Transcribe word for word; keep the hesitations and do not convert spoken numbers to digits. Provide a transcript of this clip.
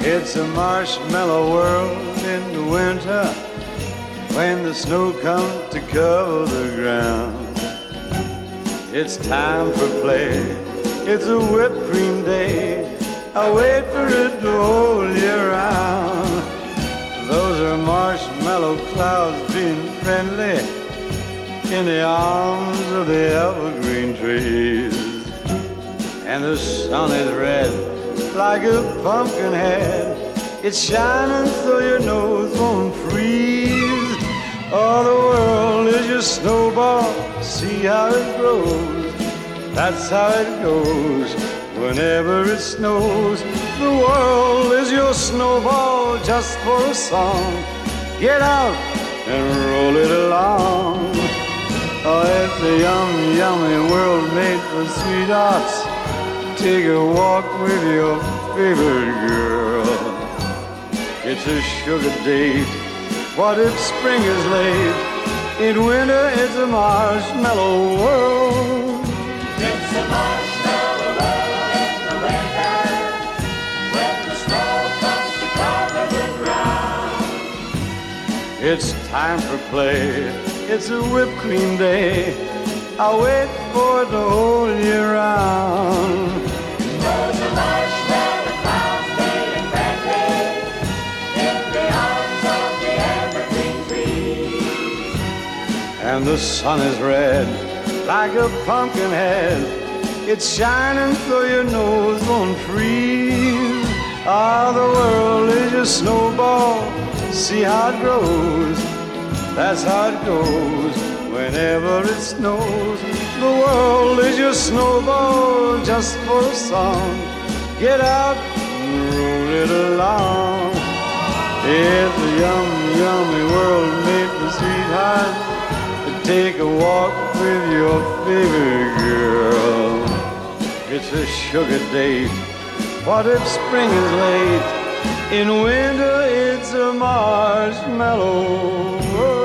It's a marshmallow world in the winter when the snow comes to cover the ground. It's time for play, it's a whipped cream day. I wait for it to hold you round. Those are marshmallow clouds being friendly in the arms of the evergreen trees. And the sun is red like a pumpkin head. It's shining so your nose won't freeze. Oh, the world is your snowball, see how it grows. That's how it goes whenever it snows. The world is your snowball just for a song. Get out and roll it along. Oh, it's a yummy, yummy world made for sweethearts. Take a walk with your favorite girl. It's a sugar date. What if spring is late? In winter it's a marshmallow world. It's a marshmallow world in the winter when the snow comes to cover the ground. It's time for play. It's a whipped cream day. I'll wait for it to hold you round. Those are marshmallow clouds being friendly in the arms of the evergreen trees. And the sun is red like a pumpkin head. It's shining so your nose won't freeze. Ah, the world is your snowball, see how it grows. That's how it goes whenever it snows. The world is your snowball just for a song. Get out and roll it along. It's a yummy, yummy world made for sweethearts. Take a walk with your favorite girl. It's a sugar date. What if spring is late? In winter it's a marshmallow world.